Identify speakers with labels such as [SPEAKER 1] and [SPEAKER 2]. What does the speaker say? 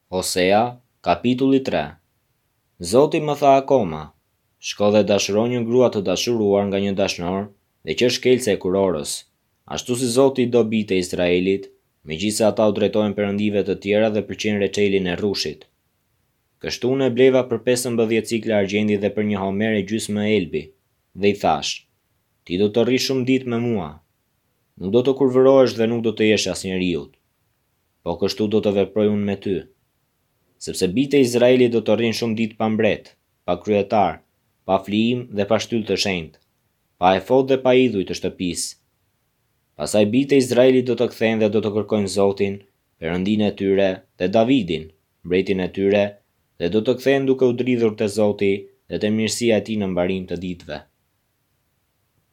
[SPEAKER 1] Hosea, kapitulli 3. Zoti më tha akoma: shko dhe dashuro një grua të dashuruar nga një dashnor dhe që shkelce e kurorës, ashtu si Zoti do bijtë e Izraelit, megjithse ata u drejtohen perëndive të tjera dhe përqejnë reçelin e rrushit. Kështu unë e bleva për 15 cikle argjendi dhe për një homer e gjysmë elbi, dhe i thash: ti do të rrish shumë ditë me mua. Nuk do të kurvërohesh dhe nuk do të jesh as njeriut. Po kështu do të veproj unë me ty. Sepse bijtë e Izraelit do të rrinë shumë ditë pa mbret, pa kryetar, pa flijim dhe pa shtyllë të shenjtë, pa efod dhe pa idhuj të shtëpisë. Pastaj bijtë e Izraelit do të kthehen dhe do të kërkojnë Zotin, Perëndinë e tyre, dhe Davidin, mbretin e tyre, dhe do të kthehen duke u dridhur te Zoti dhe te mirësia e tij në mbarim të ditëve.